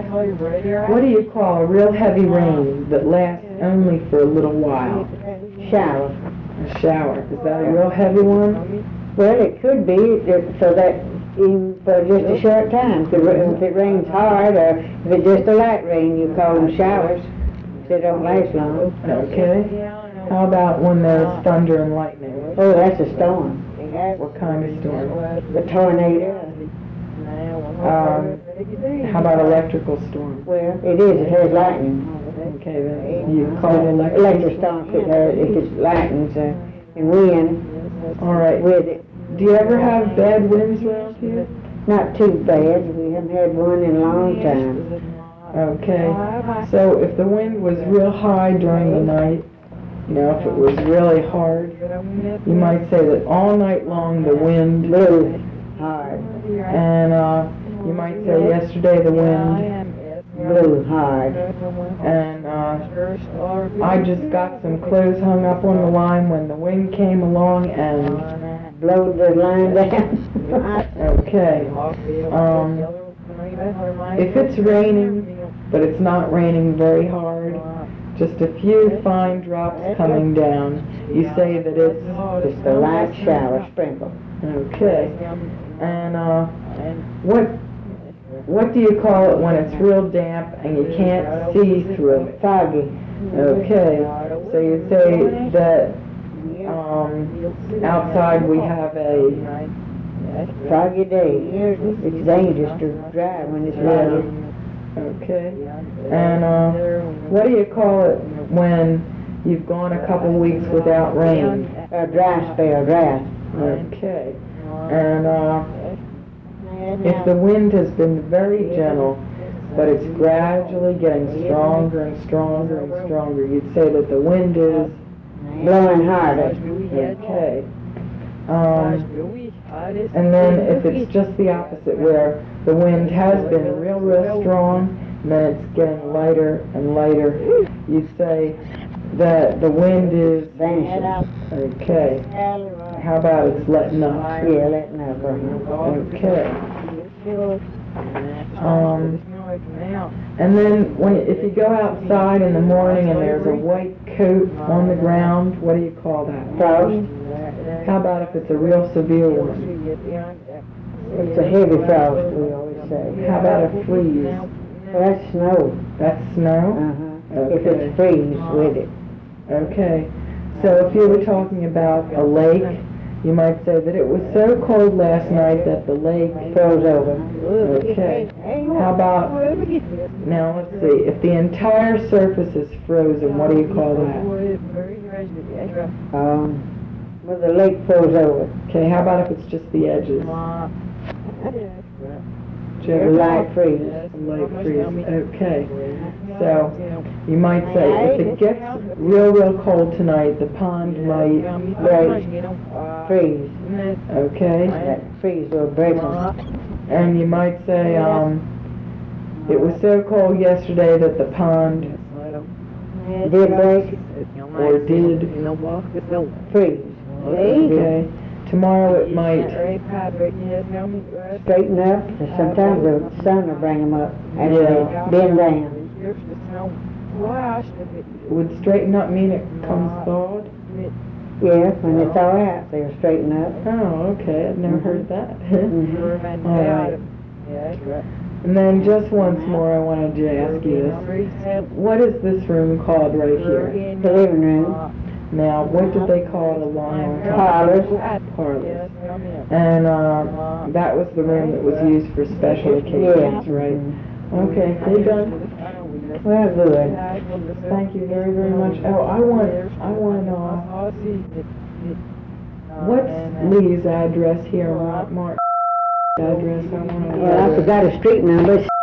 What do you call a real heavy rain that lasts only for a little while? Shower. A shower. Is that a real heavy one? Well, it could be, so that even for just a short time. If it rains hard, or if it's just a light rain, you call them showers. They don't last long. Okay. How about when there's thunder and lightning? Oh, that's a storm. What kind of storm? A tornado. How about electrical storm? Well, it is. It has lightning. Okay, then you call it Electric storm if it's lightning and wind. All right. With it. Do you ever have bad winds around here? Not too bad. We haven't had one in a long time. Okay. So if the wind was real high during the night, you know, if it was really hard, you might say that all night long the wind blew hard. And you might say yesterday the wind blew hard. And I just got some clothes hung up on the line when the wind came along and blowed the line down. Okay. If it's raining, but it's not raining very hard, just a few fine drops coming down, you say that it's just a light shower sprinkle. Okay. And what do you call it when it's real damp and you can't see through it? Foggy. Okay. So you say that outside we have a foggy day. It's dangerous to drive when it's foggy. Okay. And what do you call it when you've gone a couple weeks without rain? A dry spell, drought. Okay. And if the wind has been very gentle, but it's gradually getting stronger and stronger and stronger, you'd say that the wind is blowing harder. Okay. And then if it's just the opposite, where the wind has been real, real strong, and then it's getting lighter and lighter, you say that the wind is vanishing. Okay. How about it's letting up? Yeah, letting up. Okay. And then if you go outside in the morning and there's a white coat on the ground, what do you call that? Frost. How about if it's a real severe one? It's a heavy frost, we always say. How about a freeze? Well, that's snow. That's snow? Uh-huh. Okay. If it's freeze with it. Okay. So if you were talking about a lake, you might say that it was so cold last night that the lake froze over. Okay. How about, now let's see, if the entire surface is frozen, what do you call that? Well, the lake froze over. Okay, how about if it's just the edges? Light freeze. Light freeze. Okay. So you might say if it gets real, real cold tonight, the pond might freeze. Okay. That freeze will break them. And you might say it was so cold yesterday that the pond did break or did freeze. Okay. Tomorrow it might straighten up. Sometimes the sun will bring them up and bend down. Would straighten up mean it comes thawed? Yeah, when they thaw out, they'll straighten up. Oh, okay. I've never heard that. All right. And then just once more, I wanted to ask you this. What is this room called right here? The living room. Now, what did they call it along? Parlors. Parlors. And that was the room that was used for special occasions, right? Okay, we're done. Well, good. Thank you very, very much. Oh, I want what's Lee's address here? Mark's address. Well, I forgot a street number.